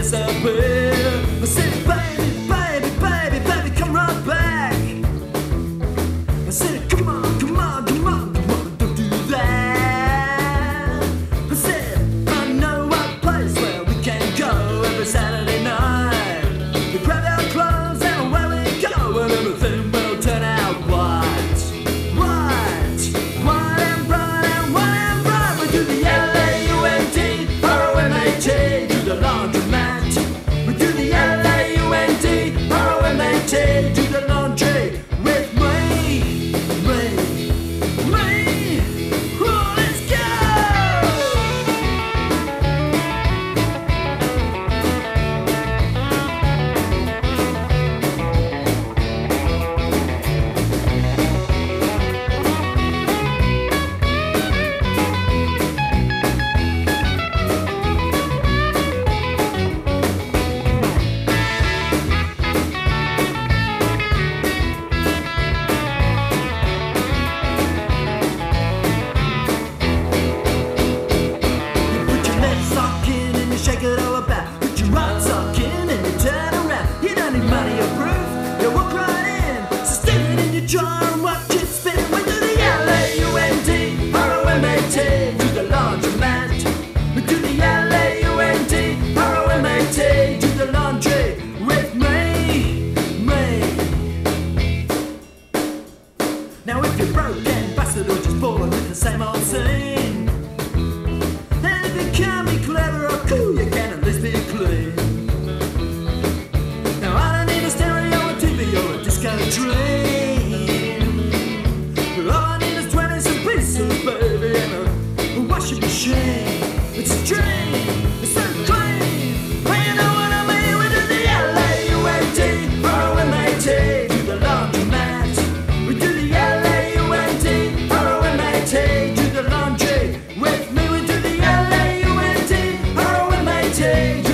disappear. I said, baby, baby, baby, baby, come right back. I said, come on, come on, come on, come on, don't do that. I said, I know a place where we can go every Saturday night. We grab our clothes and away we go, and everything will turn out white, white, white and bright and white and bright. We do the LAUND, ROMAT, to the laundromat. We do the LAUND, ROMAT, to the laundry with me, me. Oh, let's go! Shake it all about. Put your right sock in and you turn around. You don't need money or proof. You walk right in. So stick it in your jar and watch it spin. We do the LAUND, ROMAT, to the laundromat. We do the LAUND, ROMAT, to the laundry with me. Now if you're broke and busted or just bored with the same old scene, then if you can't be clever or cool, you can at least be clean. Now I don't need a stereo, a TV or a disco dream. All I need is 20 pieces, baby, and a washing machine. It's a dream, it's so clean. Well, you know what I mean? We do the LAUND, ROMAT, to the laundromat. We do the LAUND, ROMAT, to the laundry with me. We do the LAUND, ROMAT.